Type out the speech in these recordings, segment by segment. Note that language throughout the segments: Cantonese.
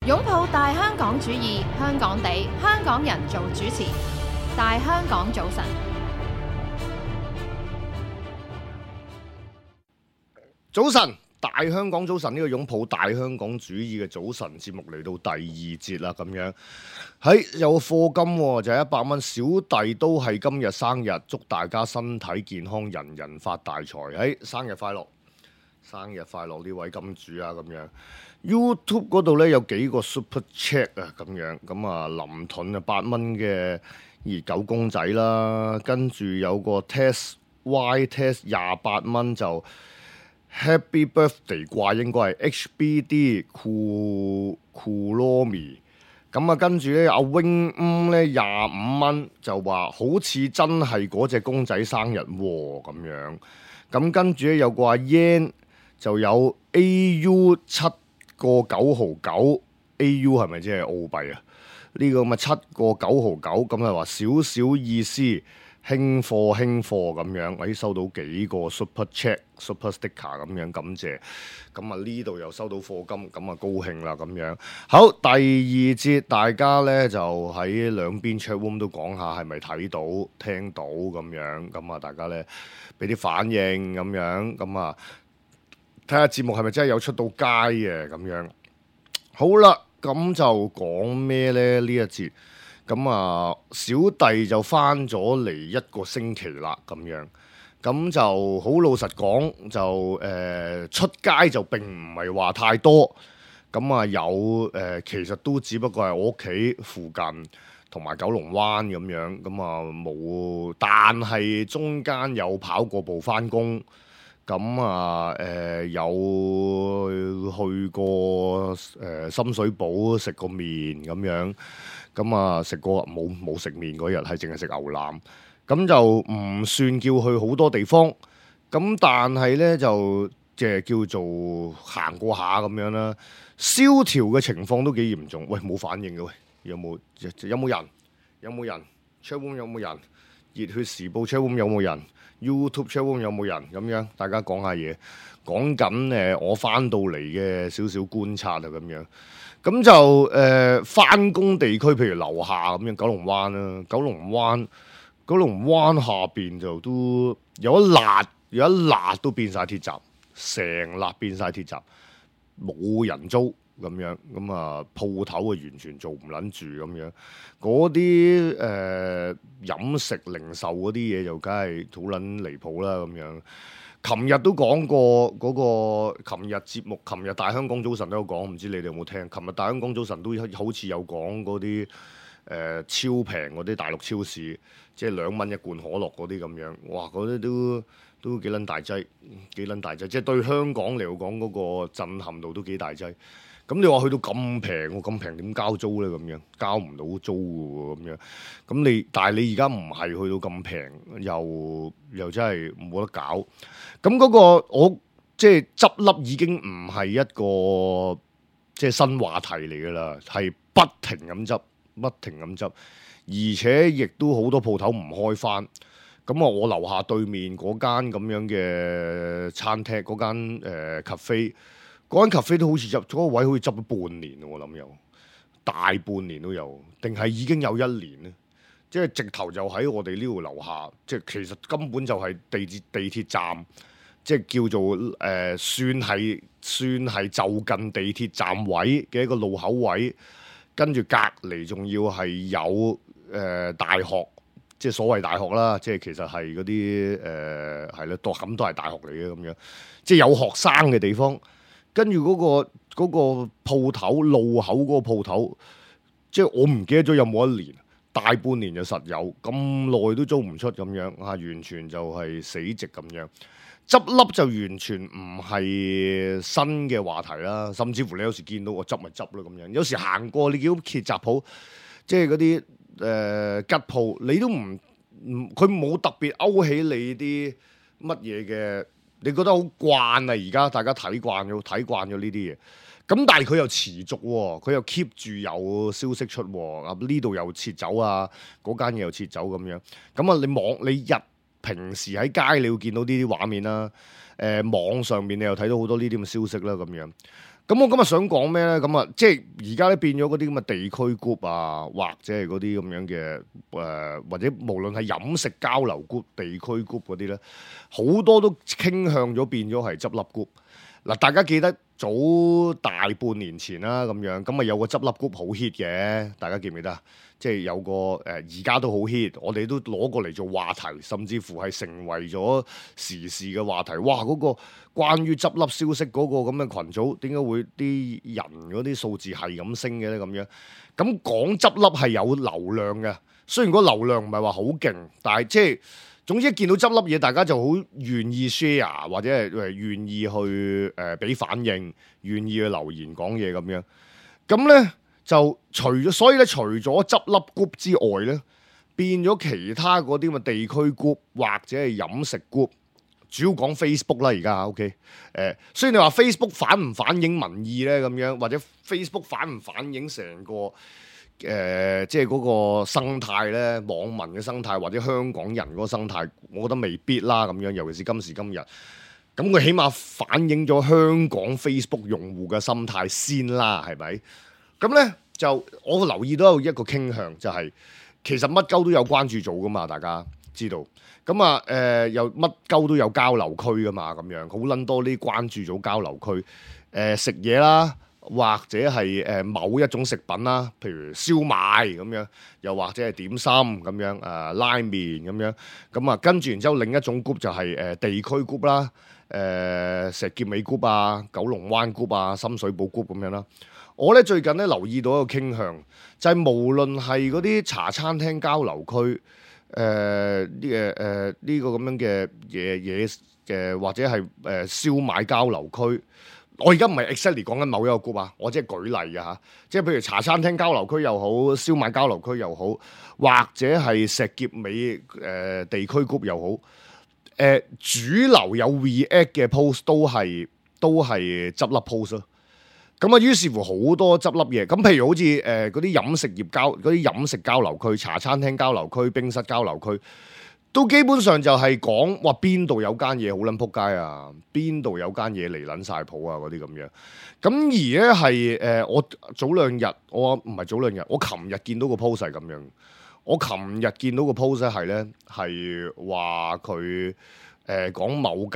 擁抱大香港主義，香港地，香港人做主持。大香港早晨， 早晨，大香港早晨，呢個擁抱大香港主義嘅早晨節目嚟到第二節啦，咁樣有課金就係100蚊，小弟都係今日生日，祝大家身體健康，人人發大財。生日快樂！生日快樂呢位金主啊，咁樣 YouTube 嗰度呢，有幾個 Super Chat 啊，咁樣咁啊林盾啊8蚊嘅熱狗公仔啦，跟住有個 Test Y Test 28蚊就 Happy Birthday 啩，應該係 HBD Kulomi。咁啊，跟住咧阿 Wing 咧25蚊就話好似真係嗰隻公仔生日喎，咁樣。咁跟住咧有個阿 Yan 就有 AU 7.9毫9 AU 係咪即係澳幣啊？呢個咁嘅7.9毫9，咁係話少少意思，輕貨咁樣。收到幾個 Super Chat、Super Sticker 咁樣，感謝。咁啊呢度又收到課金，咁啊高興啦咁樣。好，第二節大家呢就喺兩邊 chat room 都講下係咪睇到、聽到咁樣。咁啊大家呢俾啲反應咁樣，咁啊睇下節目係咪真係有出到街嘅咁樣。好啦，咁就講咩呢？呢一節咁啊，小弟就返咗嚟1個星期啦，咁樣。咁就好老實講，就出街就並唔係話太多。咁啊其實都只不過係我屋企附近同埋九龍灣咁樣。咁啊冇，但係中間有跑過步返工。咁啊有去過深水埗食個麵咁樣。咁啊食過冇食麵嗰日係淨係食牛腩。咁就唔算叫去好多地方。咁但係呢，就即係叫做行過下咁樣啦。蕭條嘅情況都幾嚴重。喂，冇反應嘅，喂，有冇人？有冇人 ？chat room 有冇人？熱血時報 chat room 有冇人？YouTube chat room 有冇人？咁樣大家講下嘢，講緊我翻到嚟嘅少少觀察啊，咁樣。咁就翻工地區，譬如樓下咁樣，九龍灣啦，九龍灣下邊就都有一笪都變晒鐵閘，成笪變晒鐵閘，冇人租咁樣。咁啊鋪頭啊完全做唔撚住咁樣。嗰啲飲食零售嗰啲嘢就梗係好撚離譜啦咁樣。琴日都講過嗰個琴日節目，琴日大香港早晨都有講，唔知你哋有冇聽？琴日大香港早晨都好似有講嗰啲超平嗰啲大陸超市，即係2蚊一罐可樂嗰啲咁樣。哇！嗰啲都幾撚大劑，即係對香港嚟講嗰個震撼度都幾大劑。咁你話去到咁平，咁平點交租咧？咁樣交唔到租喎，咁樣。但係你而家唔係去到咁平，又真係冇得搞。咁嗰個我即係執笠已經唔係一個即係新話題嚟㗎啦，係不停咁執，而且亦都好多鋪頭唔開返。咁啊，我樓下對面嗰間咁樣嘅餐廳，嗰間cafe。嗰間 cafe 都好似嗰個位好似執咗半年，我諗有大半年都有，定係已經有1年呢？即係直頭就喺我哋呢度樓下，即係其實根本就係地鐵站，即係叫做算係就近地鐵站位嘅一個路口位，跟住隔離仲要係有大學，即係所謂大學啦，即係其實係嗰啲係啦，咁都係大學嚟嘅咁樣，即係有學生嘅地方。跟住嗰個鋪頭路口嗰個鋪頭，即係我唔記得咗有冇1年，大半年就實有，咁耐都租唔出咁樣啊，完全就係死寂咁樣。執笠就完全唔係新嘅話題啦，甚至乎你有時見到我執咪執咯咁樣。有時行過你見到鐵閘鋪，即係嗰啲吉鋪，你都佢冇特別勾起你啲乜嘢嘅。你覺得好慣啊？而家大家睇慣咗呢啲嘢，咁但係佢又持續喎，佢又 keep 住有消息出喎，啊呢度又撤走啊，嗰間嘢又撤走咁樣。咁啊，你平時喺街你會見到呢啲畫面啦，網上面你又睇到好多呢啲咁嘅消息啦咁樣。 咁我今日想講咩咧？咁啊，即係而家咧變咗嗰啲咁嘅地區 group 啊，或者係嗰啲咁樣嘅或者無論係飲食交流 group、地區 group 嗰啲咧，好多都傾向咗變咗係執笠 group。嗱，大家記得早大半年前啦，咁樣咁啊有個執笠 group 好 hit 嘅，大家記唔記得啊？即係有個而家都好 hit，我哋都攞過嚟做話題，甚至乎係成為咗時事嘅話題。哇！嗰個關於執笠消息嗰個咁嘅群組，點解會啲人嗰啲數字係咁升嘅咧？咁樣咁講執笠係有流量嘅，雖然個流量唔係話好勁，但係即係總之一見到執笠嘢，大家就好願意 share 或者係願意去俾反應，願意去留言講嘢咁樣。咁咧就所以咧除咗執笠 group 之外咧，變咗其他嗰啲咁嘅地區 group 或者係飲食 group，主要講 Facebook 啦而家 OK。雖然你話 Facebook 反唔反映民意咧咁樣，或者 Facebook 反唔反映成個即係嗰個生態咧，網民嘅生態或者香港人嗰個生態，我覺得未必啦咁樣。尤其是今時今日，咁佢起碼反映咗香港 Facebook 用戶嘅心態先啦，係咪？咁咧就我留意到有一個傾向，就係其實乜鳩都有關注組噶嘛，大家知道。咁啊又乜鳩都有交流區噶嘛，咁樣好撚多啲關注組交流區。食嘢啦。或者係某一種食品啦，譬如燒賣咁樣，又或者係點心咁樣，拉麵咁樣，咁啊跟住然之後另一種 group 就係地區 group 啦，石硤尾 group 啊、九龍灣 group 啊、深水埗 group 咁樣啦。我咧最近咧留意到一個傾向，就係無論係嗰啲茶餐廳交流區，呢個咁樣嘅嘢嘅，或者係燒賣交流區。我而家唔係 exactly 講緊某一個 group 啊，我即係舉例啊嚇，即係譬如茶餐廳交流區又好，燒賣交流區又好，或者係石硤尾地區 group 又好，主流有 react 嘅 post 都係執笠 post 咯。咁啊，於是乎好多執笠嘢。咁譬如好似嗰啲飲食交流區、茶餐廳交流區、冰室交流區。都基本上就係講話邊度有間嘢好撚撲街啊，邊度有間嘢嚟撚晒譜啊嗰啲咁樣。咁而咧係我早兩日，我唔係早兩日，我琴日見到個 post 係咁樣。我琴日見到個 post 係咧係話佢講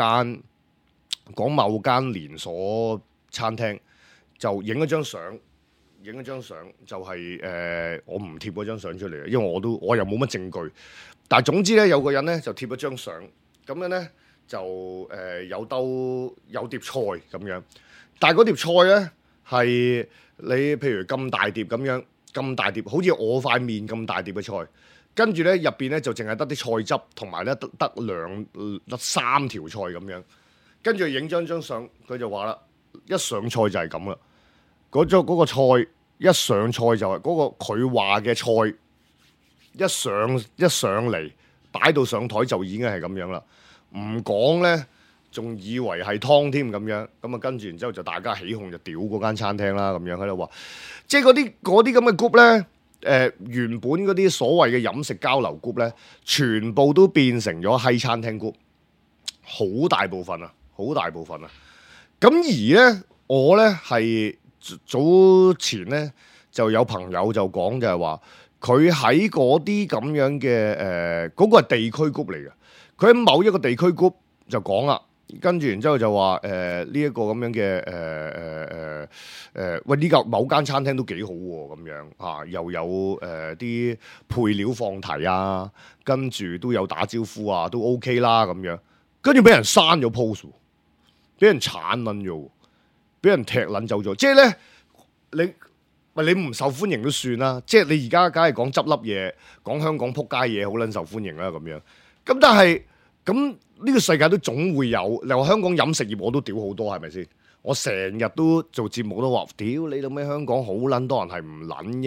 某間連鎖餐廳就影咗張相。就係我唔貼嗰張相出嚟啊，因為我又冇乜證據。但係總之咧，有個人咧就貼咗張相，咁樣咧就有碟菜咁樣。但係嗰碟菜咧係你譬如咁大碟咁樣，咁大碟好似我塊面咁大碟嘅菜，跟住咧入邊咧就淨係得啲菜汁，同埋咧得3條菜咁樣。跟住影張相，佢就話啦，一上菜就係咁啦。嗰個菜一上菜就係嗰個佢話嘅菜一上嚟擺到上台就已經係咁樣啦，唔講咧仲以為係湯添咁樣，咁啊跟住然之後就大家起哄就屌嗰間餐廳啦，咁樣喺度話，即係嗰啲咁嘅 group 咧，原本嗰啲所謂嘅飲食交流 group 咧，全部都變成咗閪餐廳 group，好大部分啊。咁而咧我咧係。早前咧就有朋友就講就係話佢喺嗰啲咁樣嘅嗰個係地區 group 嚟嘅，佢喺某一個地區 group 就講啦，跟住然之後就話呢一個咁樣嘅喂呢個某間餐廳都幾好喎，咁樣啊又有啲配料放題啊，跟住都有打招呼啊，都 OK 啦咁樣，跟住俾人刪咗 post， 俾人鏟撚咗。俾人踢撚走咗，即係咧你唔受歡迎都算啦，即係你而家梗係講執笠嘢，講香港撲街嘢好撚受歡迎啦咁樣。咁但係咁呢個世界都總會有，你話香港飲食業我都屌好多係咪先？我成日都做節目都話屌你到咩香港好撚多人係唔撚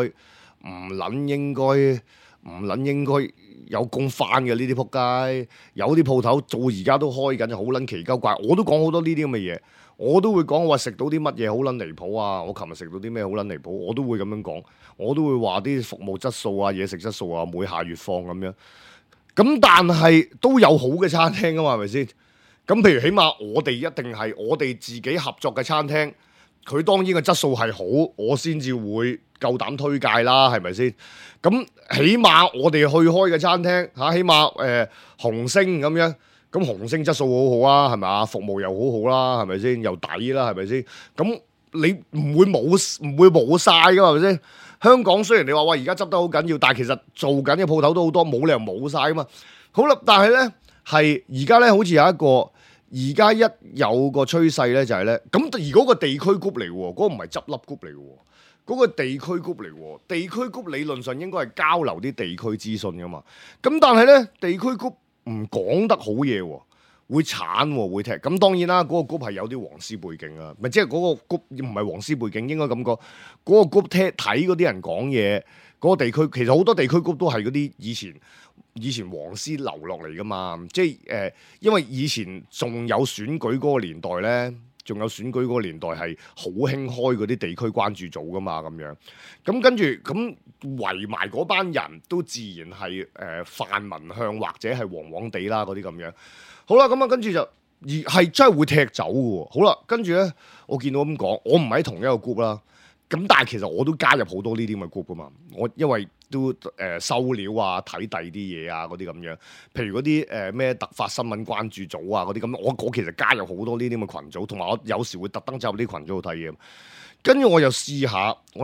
應該有工返嘅呢啲撲街，有啲鋪頭到而家都開緊，好撚奇鳩怪，我都講好多呢啲咁嘅嘢。我都會講話食到啲乜嘢好撚離譜啊！我琴日食到啲咩好撚離譜，我都會咁樣講。我都會話啲服務質素啊、嘢食質素啊，每下越放咁樣。咁但係都有好嘅餐廳㗎嘛，係咪先？咁譬如起碼我哋一定係我哋自己合作嘅餐廳， 佢當然個質素係好，我先至會夠膽推介啦，係咪先？咁起碼我哋去開嘅餐廳嚇，起碼紅星咁樣，咁紅星質素好好啊，係咪啊？服務又好好啦，係咪先？又抵啦，係咪先？咁你唔會冇晒噶嘛，係咪先？香港雖然你話喂而家執得好緊要，但係其實做緊嘅鋪頭都好多，冇理由冇晒噶嘛。好啦，但係咧係而家咧好似有一個。而家一有個趨勢咧，就係咧，咁而嗰個地區谷嚟喎，嗰個唔係執笠谷嚟喎，嗰個地區谷嚟喎，地區谷理論上應該係交流啲地區資訊噶嘛，咁但係咧地區谷唔講得好嘢喎，會鏟喎，會踢，咁當然啦，嗰個谷係有啲黃絲背景啊，咪即係嗰個谷唔係黃絲背景，應該咁講，嗰個谷睇嗰啲人講嘢，嗰個地區其實好多地區谷都係嗰啲以前黃絲留落嚟噶嘛，即係因為以前仲有選舉嗰個年代咧，仲有選舉嗰個年代係好興開嗰啲地區關注組噶嘛，咁樣，咁跟住咁圍埋嗰班人都自然係泛民向或者係黃黃地啦嗰啲咁樣，好啦，咁啊跟住就而係真係會踢走嘅喎，好啦，跟住咧我見到咁講，我唔喺同一個 group 啦，咁但係其實我都加入好多呢啲咁嘅 group 噶嘛，我因為都收料啊，睇第二啲嘢啊，嗰啲咁樣，譬如嗰啲咩突發新聞關注組啊，嗰啲咁，我其實加入好多呢啲咁嘅群組，同埋我有時會特登走入啲群組度睇嘢。跟住我又試下，我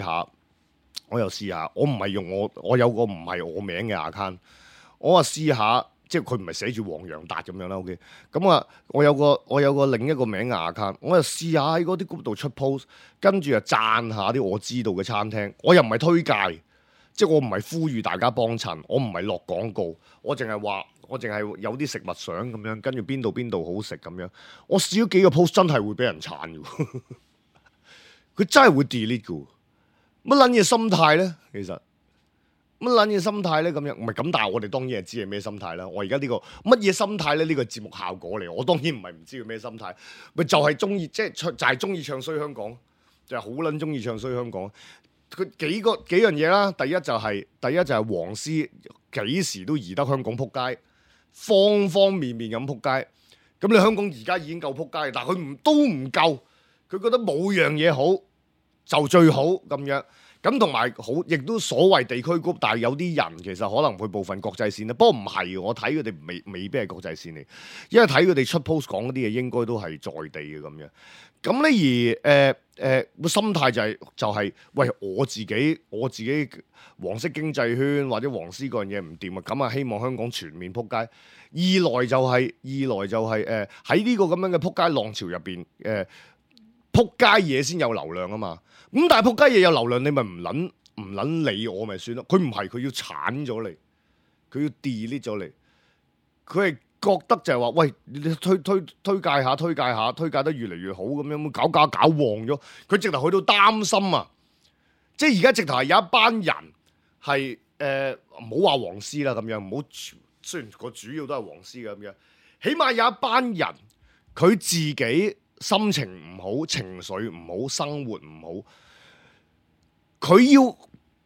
唔係用我有個唔係我名嘅 account， 我話試下，即係佢唔係寫住黃洋達咁樣啦 ，OK， 咁啊，我有個另一個名嘅 account， 我又試下喺嗰啲 group 度出 post， 跟住又讚下啲我知道嘅餐廳，我又唔係推介。即係我唔係呼籲大家幫襯，我唔係落廣告，我淨係話，我淨係有啲食物相咁樣，跟住邊度好食咁樣。我試咗幾個 post 真係會俾人鏟嘅，佢真係會 delete 嘅。乜撚嘢心態咧？其實乜撚嘢心態咧？咁樣唔係咁，但係我哋當然係知係咩心態啦。我而家呢個乜嘢心態咧？呢個節目效果嚟，我當然唔係唔知佢咩心態，咪就係中意，即係就係中意唱衰香港，就係好撚中意唱衰香港。佢幾樣嘢啦，第一就係黃絲幾時都移得香港撲街，方方面面咁撲街。咁你香港而家已經夠撲街，但係佢都唔夠，佢覺得冇樣嘢好就最好咁樣。咁同埋好，亦都所謂地區谷，但係有啲人其實可能會部分國際線啦。不過唔係，我睇佢哋未必係國際線嚟，因為睇佢哋出 post 講嗰啲嘢應該都係在地嘅咁樣。咁咧個心態就係喂，我自己黃色經濟圈或者黃絲嗰樣嘢唔掂啊，咁啊希望香港全面撲街。二來就係喺呢個咁樣嘅撲街浪潮入邊，撲街嘢先有流量啊嘛。咁但係撲街嘢有流量，你咪唔撚理我咪算咯。佢唔係，佢要鏟咗你，佢要 delete 咗你，佢係覺得就係話，喂，你推介下，推介得越嚟越好咁樣，搞旺咗。佢直頭去到擔心啊！即係而家直頭係有一班人係唔好話黃絲啦咁樣，唔好，雖然個主要都係黃絲嘅咁樣，起碼有一班人佢自己心情唔好、情緒唔好、生活唔好。佢要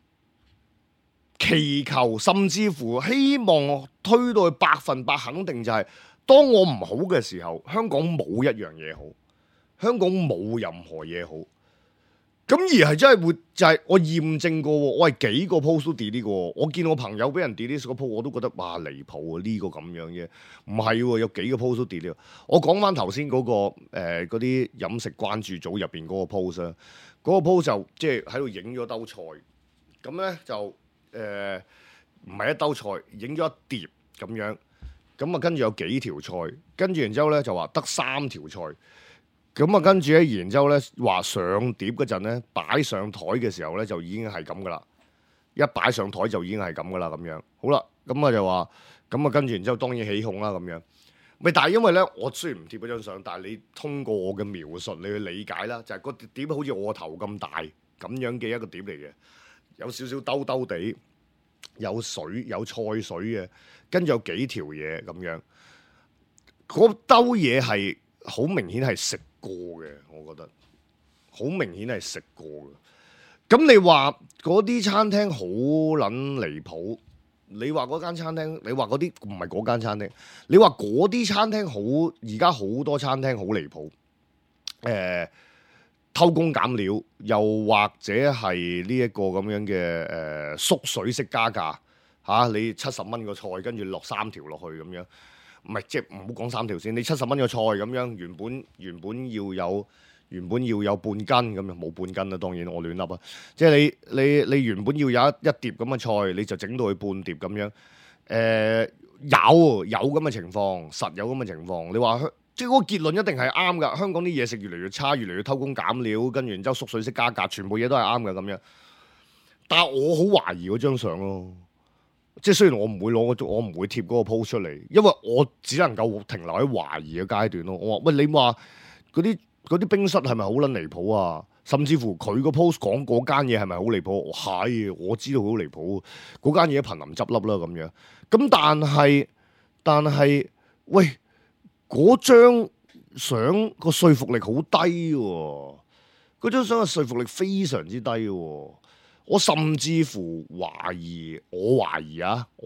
祈求，甚至乎希望推到去100%肯定，就係當我唔好嘅時候，香港冇一樣嘢好，香港冇任何嘢好。咁而係真係會，就係我驗證過，我係幾個 post 都 delete 過，我見我朋友俾人 delete 個 post，我都覺得哇離譜啊！呢個咁樣嘅，唔係喎，有幾個 post 都 delete。我講翻頭先嗰個嗰啲飲食關注組入邊嗰個 post 啊，嗰個 post 就即係喺度影咗兜菜，咁咧就唔係一兜菜，影咗一碟咁樣，咁啊跟住有幾條菜，跟住然之後咧就話得3條菜。咁啊，跟住咧，然之後咧，話上碟嗰陣咧，擺上台嘅時候咧，就已經係咁噶啦。一擺上台就已經係咁噶啦，咁樣好啦。咁啊就話，咁啊跟住然之後當然起哄啦，咁樣。咪但係因為咧，我雖然唔貼嗰張相，但係你通過我嘅描述，你去理解啦，就係個碟好似我頭咁大咁樣嘅一個碟嚟嘅，有少少兜兜地，有水有菜水嘅，跟住有幾條嘢咁樣。嗰兜嘢係好明顯係食過嘅，我覺得好明顯係食過嘅。咁你話嗰啲餐廳好撚離譜，你話嗰間餐廳，你話嗰啲唔係嗰間餐廳，你話嗰啲餐廳好，而家好多餐廳好離譜。 偷工減料，又或者係呢一個咁樣嘅縮水式加價你70蚊個菜，跟住落3條落去咁樣，唔係即係唔好講3條先，你70蚊個菜咁樣，原本要有半斤咁樣，冇半斤啦，當然我亂笠啊，即係你原本要有一碟咁嘅菜，你就整到佢半碟咁樣，有咁嘅情況，實有咁嘅情況，你話即係嗰個結論一定係啱㗎。香港啲嘢食越嚟越差，越嚟越偷工減料，跟住然之後縮水式加價，全部嘢都係啱嘅咁樣。但係我好懷疑嗰張相咯，即係雖然我唔會我唔會貼嗰個 post 出嚟，因為我只能夠停留喺懷疑嘅階段咯。我話喂，你話嗰啲冰室係咪好撚離譜啊？甚至乎佢個 post 講嗰間嘢係咪好離譜？係，我知道好離譜，嗰間嘢瀕臨執笠啦咁樣。咁但係喂。嗰張相個說服力好低喎，嗰張相嘅說服力非常之低喎。我甚至乎懷疑，我懷疑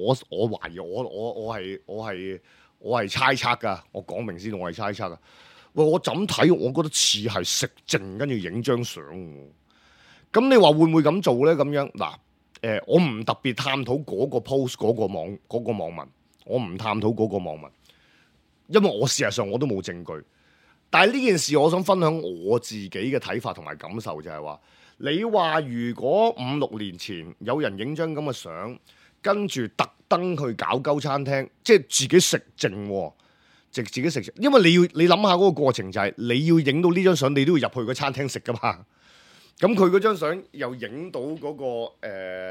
我係猜測㗎。我講明先，我係猜測㗎。喂，我怎睇？我覺得似係食剩跟住影張相。咁你話會唔會咁做咧？咁樣嗱，我唔特別探討嗰個 post 嗰個網民，我唔探討嗰個網民。因為我事實上我都冇證據，但係呢件事我想分享我自己嘅睇法同埋感受，就係話，你話如果5-6年前有人影張咁嘅相，跟住特登去搞鳩餐廳，即係自己食剩，自己食剩，因為你諗下嗰個過程就係你要影到呢張相，你都要入去個餐廳食噶嘛。咁佢嗰張相又影到嗰個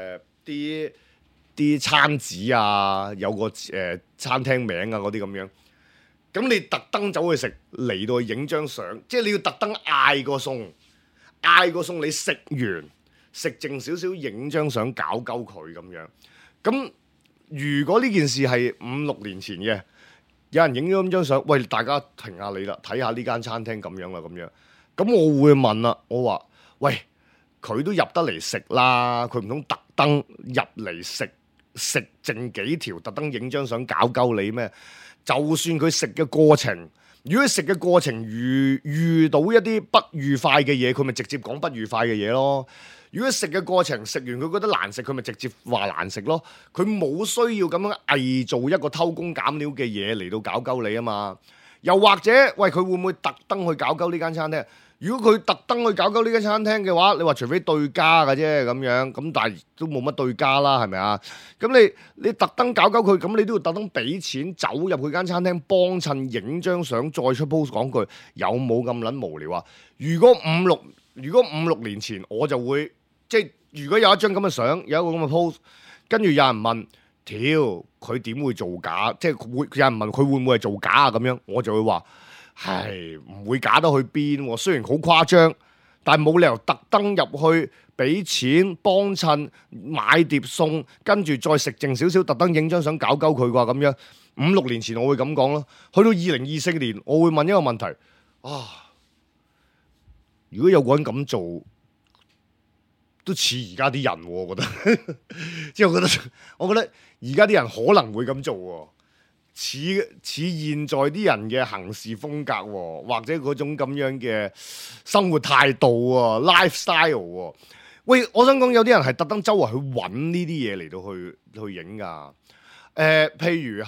啲餐紙啊，有個餐廳名啊嗰啲咁樣。咁你特登走去食，嚟到去影張相，即係你要特登嗌個餸，你食完食剩少少，影張相搞鳩佢咁樣。咁如果呢件事係5-6年前嘅，有人影咗咁張相，喂，大家停下你啦，睇下呢間餐廳咁樣啦咁樣。咁我會問啦，我話喂，佢都入得嚟食啦，佢唔通特登入嚟食剩幾條，特登影張相搞鳩你咩？就算佢食嘅過程，如果食嘅過程遇到一啲不愉快嘅嘢，佢咪直接講不愉快嘅嘢咯。如果食嘅過程食完佢覺得難食，佢咪直接話難食咯。佢冇需要咁樣偽造一個偷工減料嘅嘢嚟到搞鳩你啊嘛。又或者喂，佢會唔會特登去搞鳩呢間餐廳？如果佢特登去搞鳩呢間餐廳嘅話，你話除非對家嘅啫咁樣，咁但係都冇乜對家啦，係咪啊？咁你特登搞鳩佢，咁你都要特登俾錢走入佢間餐廳幫襯影張相，再出 post 講句，有冇咁撚無聊啊？如果五六年前我就會即係，如果有一張咁嘅相，有一個咁嘅 post， 跟住有人問，屌佢點會造假？即係會有人問佢會唔會係造假啊？咁樣我就會話。係唔會假得去邊喎？雖然好誇張，但係冇理由特登入去俾錢幫襯買碟餸，跟住再食剩少少，特登影張相搞鳩佢啩咁樣。5-6年前我會咁講咯，去到2024年，我會問一個問題啊：如果有個人咁做，都似而家啲人喎，我覺得，即係我覺得而家啲人可能會咁做喎。似現在啲人嘅行事風格喎，或者嗰種咁樣嘅生活態度喎 ，lifestyle 喎。喂，我想講有啲人係特登周圍去揾呢啲嘢嚟到去影㗎。譬如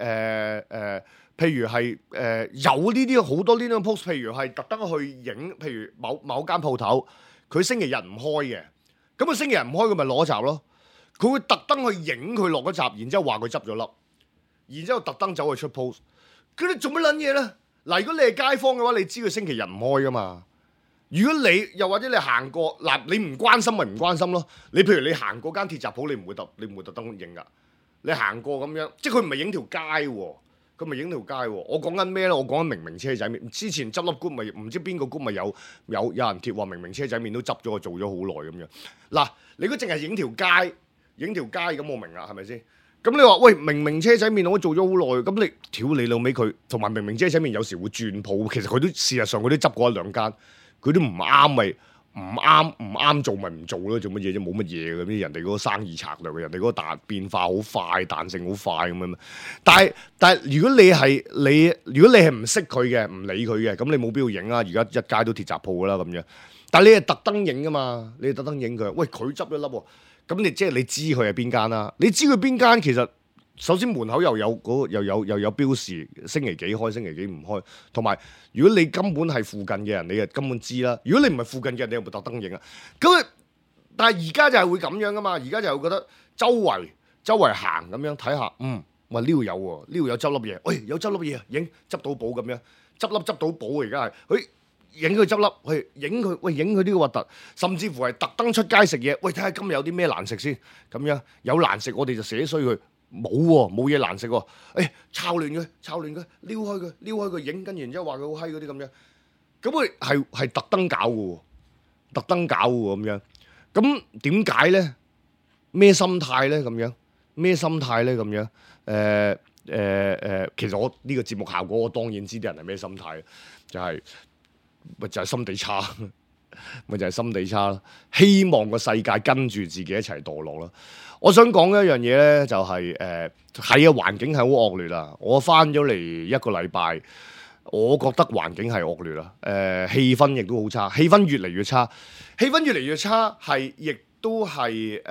係有呢啲好多呢啲 post， 譬如係特登去影，譬如某間鋪頭，佢星期日唔開嘅，咁佢星期日唔開，佢咪攞閘咯。佢會特登去影佢落嗰閘，然之後話佢執咗笠。然之後特登走去出 post， 佢哋做乜撚嘢咧？嗱，如果你係街坊嘅話，你知佢星期日唔開噶嘛？如果你又或者你行過嗱，你唔關心咪唔關心咯。你譬如你行過間鐵閘鋪，你唔會特登影噶。你行過咁樣，即係佢唔係影條街喎，佢咪影條街喎。我講緊咩咧？我講緊明明車仔麵。之前執笠 group 咪唔知邊個 group 咪有人貼話明明車仔麵都執咗，做咗好耐咁樣。嗱，你如果淨係影條街咁，我明啦，係咪先？咁你話喂，明明車仔麵我做咗好耐，咁你挑你老味佢，同埋明明車仔麵有時會轉鋪，其實佢都事實上佢都執過1-2間，佢都唔啱咪唔啱做咪唔做咯，做乜嘢啫？冇乜嘢嘅啲人哋嗰個生意策略，人哋嗰個變化好快，彈性好快咁樣。但係如果你係唔識佢嘅，唔理佢嘅，咁你冇必要影啊！而家一街都鐵閘鋪啦咁樣。 但係你係特登影噶嘛，你係特登影佢，喂佢執咗粒喎，咁你即係你知佢係邊間啦，你知佢邊間其實首先門口又有標示星期幾開，星期幾唔開，同埋如果你根本係附近嘅人，你就根本知啦。如果你唔係附近嘅人，你又冇特登影啊？咁但係而家就係會咁樣噶嘛，而家就會覺得周圍行咁樣睇下，喂呢度有喎，呢度有執粒嘢，喂有執粒嘢，影執到寶咁樣，執到寶而家係，影佢執粒，影佢呢個核突，甚至乎係特登出街食嘢，喂睇下今日有啲咩難食先，咁樣有難食我哋就寫衰佢，冇喎，冇嘢難食喎，抄亂佢，撩開佢影，跟住然之後話佢好閪嗰啲咁樣，咁佢係特登搞嘅喎，咁樣，咁點解咧？咩心態咧？咁樣？其實我呢個節目效果，我當然知啲人係咩心態，就係心地差，咪就係心地差咯。希望個世界跟住自己一齊墮落咯。我想講一樣嘢咧，就係環境係好惡劣啦。我翻咗嚟一個禮拜，我覺得環境係惡劣啦。氣氛亦都好差，氣氛越嚟越差，係亦都係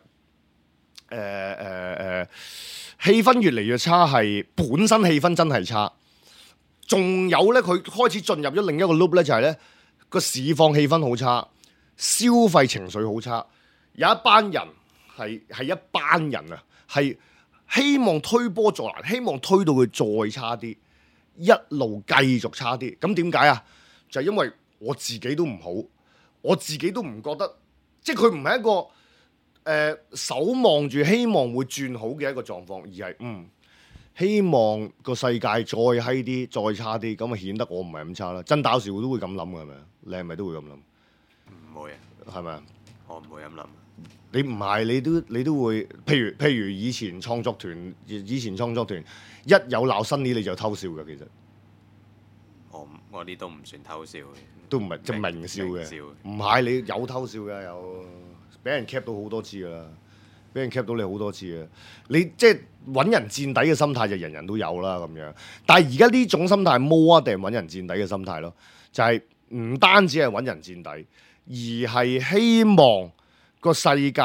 氣氛越嚟越差，係本身氣氛真係差。仲有咧，佢開始進入咗另一個 loop 咧，就係咧個市況氣氛好差，消費情緒好差。有一班人係一班人啊，係希望推波助瀾，希望推到佢再差啲，一路繼續差啲。咁點解啊？就係因為我自己都唔好，我自己都唔覺得，即係佢唔係一個守望住希望會轉好嘅一個狀況，而係希望個世界再閪啲，再差啲，咁啊顯得我唔係咁差啦。真打笑都會咁諗嘅係咪？你係咪都會咁諗？ 唔會啊， 係咪啊？ 我唔會咁諗。 你唔係你都會，譬如以前創作團一有鬧新年你就偷笑嘅，其實我啲都唔算偷笑嘅， 都唔係即係明笑嘅，唔係你有偷笑嘅，有俾人 cap 到好多次噶啦。俾人 cap 到你好多次嘅，你即係揾人墊底嘅心態就人人都有啦咁樣。但係而家呢種心態冇啊，定係揾人墊底嘅心態咯？就係唔單止係揾人墊底，而係希望個世界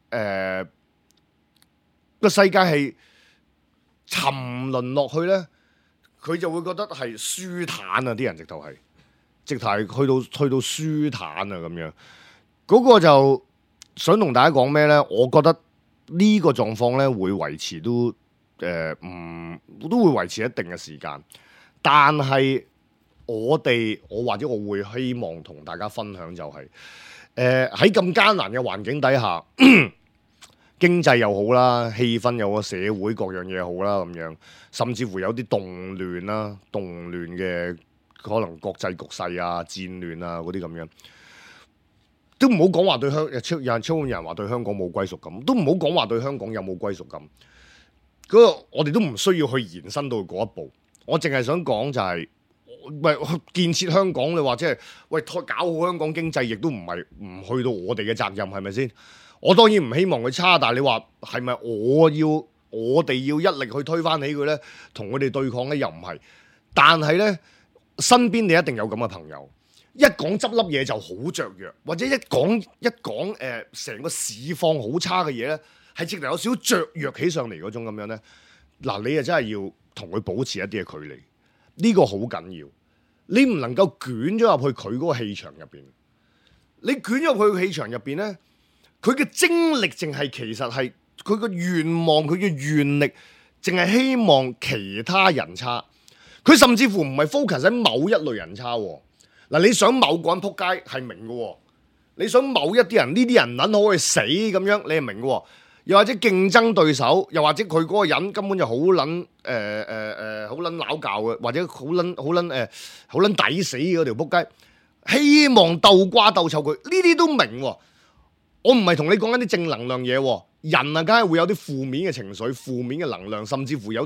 係沉淪落去咧，佢就會覺得係舒坦啊！啲人直頭係去到舒坦啊咁樣。嗰個就想同大家講咩咧？我覺得呢個狀況咧會維持都會維持一定嘅時間，但係我或者我會希望同大家分享就係喺咁艱難嘅環境底下，經濟又好啦，氣氛又好，社會各樣嘢好啦咁樣，甚至乎有啲動亂嘅可能國際局勢啊、戰亂啊嗰啲咁樣。都唔好講話對有人話對香港冇歸屬感，都唔好講話對香港有冇歸屬感。嗰個我哋都唔需要去延伸到嗰一步。我淨係想講就係，建設香港，你話即係搞好香港經濟，亦都唔去到我哋嘅責任，係咪先？我當然唔希望佢差，但係你話係咪我哋要一力去推翻起佢咧，同佢哋對抗咧，又唔係。但係咧，身邊你一定有咁嘅朋友。一講執粒嘢就好雀躍，或者一講成個市況好差嘅嘢咧，係直頭有少少雀躍起上嚟嗰種咁樣咧。嗱，你啊真係要同佢保持一啲嘅距離，呢個好緊要。你唔能夠捲咗入去佢嗰個氣場入邊。你捲入去佢氣場入邊咧，佢嘅精力淨係其實係佢嘅願望，佢嘅願力淨係希望其他人差。佢甚至乎唔係 focus 喺某一類人差喎。嗱，你想某個人撲街係明嘅喎，你想某一啲人呢啲人撚可以死咁樣，你係明嘅喎。又或者競爭對手，又或者佢嗰個人根本就好撚好撚鬧教嘅，或者好撚抵死嗰條撲街，希望鬥瓜鬥臭佢，呢啲都明喎。我唔係同你講緊啲正能量嘢喎，人啊梗係會有啲負面嘅情緒、負面嘅能量，甚至乎係有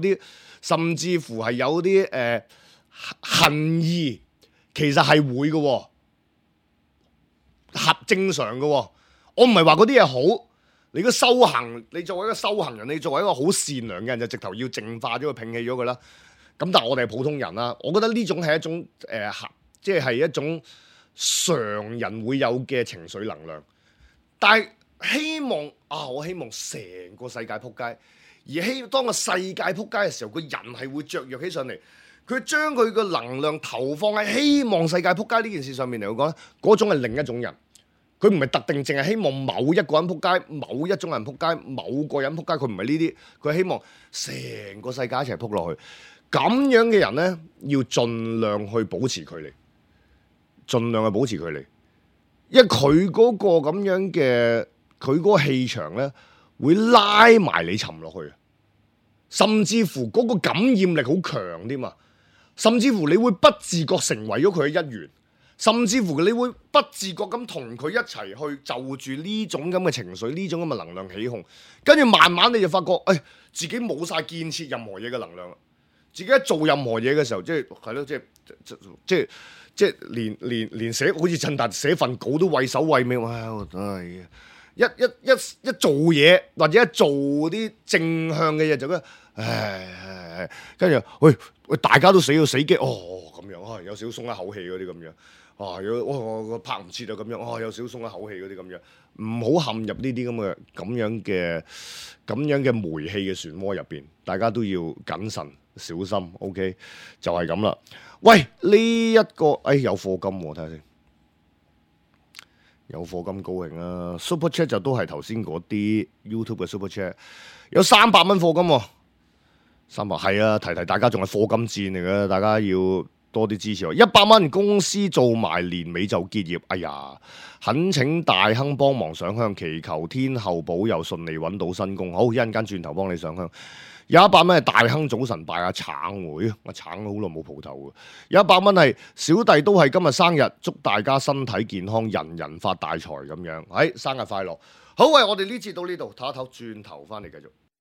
啲恨意。其實係會嘅，合正常嘅。我唔係話嗰啲嘢好，你個修行，你作為一個修行人，你作為一個好善良嘅人，就直頭要淨化咗佢、摒棄咗佢啦。咁但係我哋係普通人啦，我覺得呢種係一種即係一種常人會有嘅情緒能量。但係我希望成個世界撲街，而當個世界撲街嘅時候，個人係會雀躍起上嚟。佢將佢個能量投放喺希望世界撲街呢件事上面嚟講咧，嗰種係另一種人。佢唔係特定淨係希望某一個人撲街，某一種人撲街，某個人撲街。佢唔係呢啲，佢希望成個世界一齊撲落去。咁樣嘅人呢，要盡量去保持距離，盡量去保持距離，因為佢嗰個咁樣嘅，佢嗰個氣場呢，會拉埋你沉落去，甚至乎嗰個感染力好強添嘛，甚至乎你會不自覺成為咗佢嘅一員。甚至乎你會不自覺咁同佢一齊去就住呢種咁嘅情緒，呢種咁嘅能量起哄，跟住慢慢你就發覺，自己冇晒建設任何嘢嘅能量啦。自己一做任何嘢嘅時候，即係連寫好似陳達寫份稿都畏首畏尾，一做嘢或者一做啲正向嘅嘢就跟住喂，大家都死要死機咁樣，有少少鬆一口氣嗰啲咁樣。我拍唔切啊咁樣，有少鬆一口氣嗰啲咁樣，唔好陷入呢啲咁樣嘅煤氣嘅漩渦入邊，大家都要謹慎小心。OK， 就係咁啦。喂，呢一個有課金喎，睇下先，有課金高興啊 ！Super Chat 就都係頭先嗰啲 YouTube 嘅 Super Chat， 有300蚊課金喎，300係啊，提大家仲係課金戰嚟嘅，大家要多啲支持我。100蚊公司做埋年尾就結業，哎呀！懇請大亨幫忙上香，祈求天后保佑順利揾到新工。好，一陣間轉頭幫你上香。有100蚊係大亨早晨拜阿橙會，阿橙好耐冇蒲頭嘅。有100蚊係小弟都係今日生日，祝大家身體健康，人人發大財咁樣。生日快樂！好，喂，我哋呢節到呢度，唞一唞，轉頭翻嚟繼續。